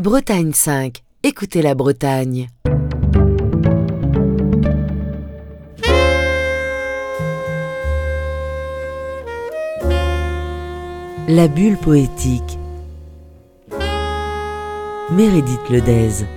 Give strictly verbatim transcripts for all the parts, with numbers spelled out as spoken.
Bretagne cinq, écoutez la Bretagne. La bulle poétique. Meredith Ledez.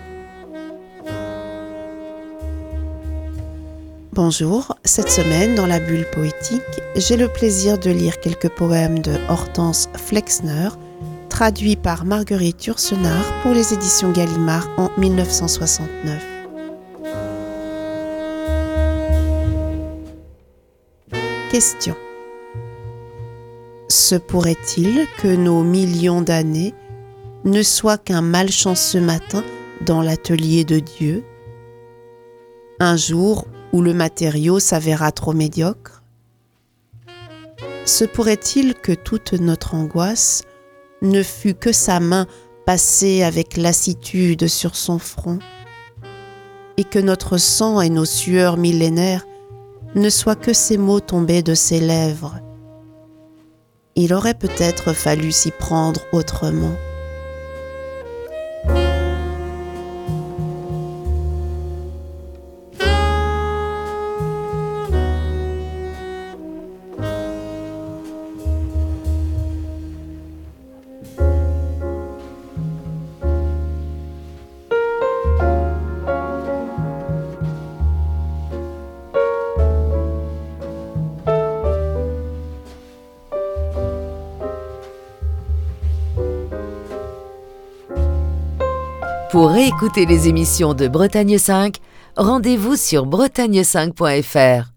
Bonjour, cette semaine dans la bulle poétique, j'ai le plaisir de lire quelques poèmes de Hortense Flexner, traduits par Marguerite Yourcenar pour les éditions Gallimard en mille neuf cent soixante-neuf. Question. Se pourrait-il que nos millions d'années ne soient qu'un malchanceux matin dans l'atelier de Dieu? Un jour où le matériau s'avéra trop médiocre? Se pourrait-il que toute notre angoisse ne fût que sa main passée avec lassitude sur son front, et que notre sang et nos sueurs millénaires ne soient que ces mots tombés de ses lèvres? Il aurait peut-être fallu s'y prendre autrement. Pour réécouter les émissions de Bretagne cinq, rendez-vous sur bretagne cinq point f r.